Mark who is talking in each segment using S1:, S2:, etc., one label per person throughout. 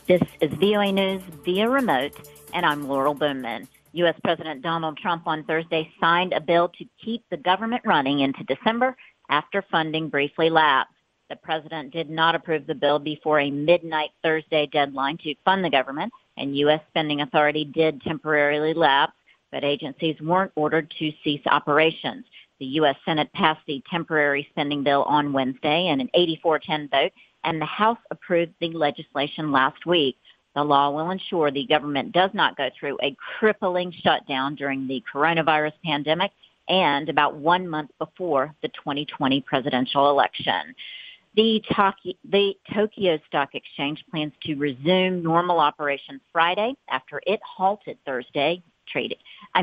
S1: This is VOA News via remote, and I'm Laurel Bowman. U.S. President Donald Trump on Thursday signed a bill to keep the government running into December after funding briefly lapsed. The president did not approve the bill before a midnight Thursday deadline to fund the government, and U.S. spending authority did temporarily lapse, but agencies weren't ordered to cease operations. The U.S. Senate passed the temporary spending bill on Wednesday in an 84-10 vote, and the House approved the legislation last week. The law will ensure the government does not go through a crippling shutdown during the coronavirus pandemic and about 1 month before the 2020 presidential election. The Tokyo Stock Exchange plans to resume normal operations Friday after it halted Thursday trading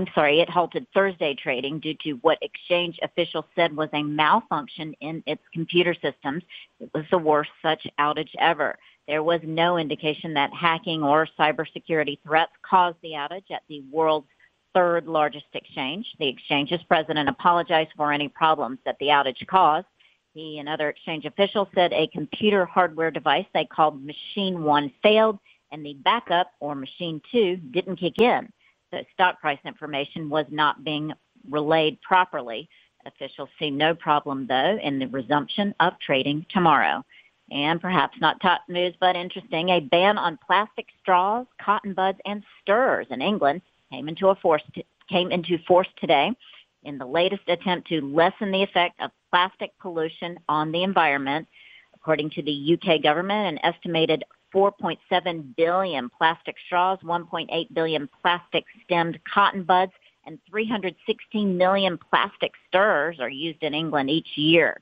S1: due to what exchange officials said was a malfunction in its computer systems. It was the worst such outage ever. There was no indication that hacking or cybersecurity threats caused the outage at the world's third largest exchange. The exchange's president apologized for any problems that the outage caused. He and other exchange officials said a computer hardware device they called Machine 1 failed, and the backup, or Machine 2, didn't kick in. The stock price information was not being relayed properly. Officials see no problem, though, in the resumption of trading tomorrow. And perhaps not top news, but interesting, a ban on plastic straws, cotton buds, and stirrers in England came into force today in the latest attempt to lessen the effect of plastic pollution on the environment. According to the UK government, an estimated 4.7 billion plastic straws, 1.8 billion plastic-stemmed cotton buds, and 316 million plastic stirrers are used in England each year.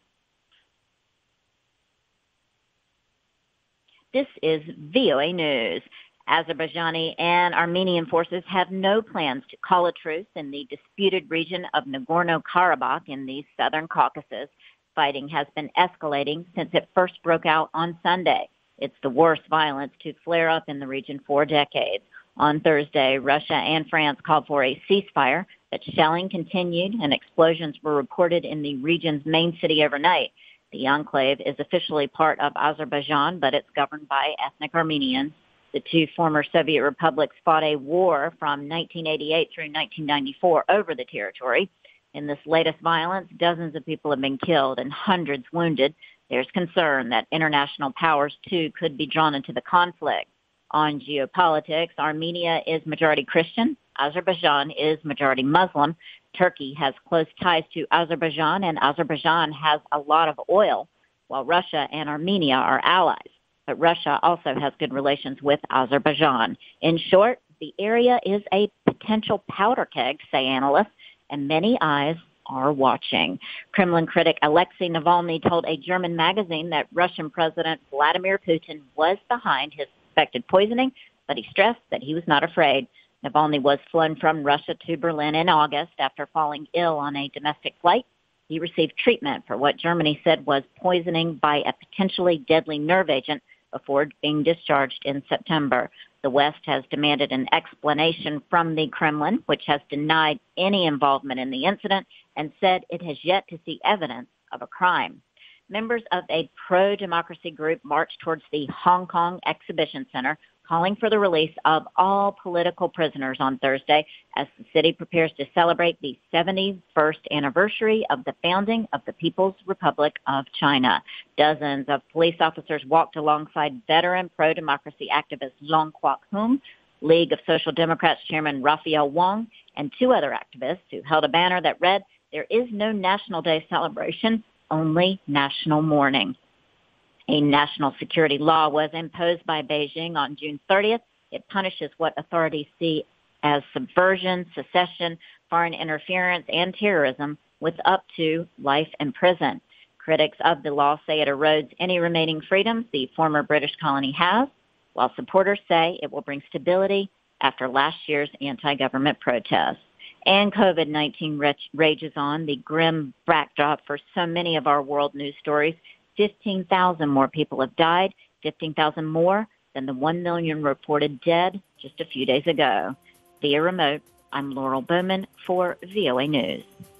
S1: This is VOA News. Azerbaijani and Armenian forces have no plans to call a truce in the disputed region of Nagorno-Karabakh in the southern Caucasus. Fighting has been escalating since it first broke out on Sunday. It's the worst violence to flare up in the region for decades. On Thursday, Russia and France called for a ceasefire, but shelling continued and explosions were reported in the region's main city overnight. The enclave is officially part of Azerbaijan, but it's governed by ethnic Armenians. The two former Soviet republics fought a war from 1988 through 1994 over the territory. In this latest violence, dozens of people have been killed and hundreds wounded. There's concern that international powers, too, could be drawn into the conflict. On geopolitics, Armenia is majority Christian. Azerbaijan is majority Muslim. Turkey has close ties to Azerbaijan, and Azerbaijan has a lot of oil, while Russia and Armenia are allies. But Russia also has good relations with Azerbaijan. In short, the area is a potential powder keg, say analysts, and many eyes are watching. Kremlin critic Alexei Navalny told a German magazine that Russian President Vladimir Putin was behind his suspected poisoning, but he stressed that he was not afraid. Navalny was flown from Russia to Berlin in August after falling ill on a domestic flight. He received treatment for what Germany said was poisoning by a potentially deadly nerve agent before being discharged in September. The West has demanded an explanation from the Kremlin, which has denied any involvement in the incident and said it has yet to see evidence of a crime. Members of a pro-democracy group marched towards the Hong Kong Exhibition Center, calling for the release of all political prisoners on Thursday as the city prepares to celebrate the 71st anniversary of the founding of the People's Republic of China. Dozens of police officers walked alongside veteran pro-democracy activist Long Kwok Hung, League of Social Democrats Chairman Raphael Wong, and two other activists who held a banner that read, "There is no National Day celebration, only national mourning." A national security law was imposed by Beijing on June 30th. It punishes what authorities see as subversion, secession, foreign interference, and terrorism with up to life in prison. Critics of the law say it erodes any remaining freedoms the former British colony has, while supporters say it will bring stability after last year's anti-government protests. And COVID-19 rages on, the grim backdrop for so many of our world news stories. 15,000 more people have died, 15,000 more than the 1 million reported dead just a few days ago. Via remote, I'm Laurel Bowman for VOA News.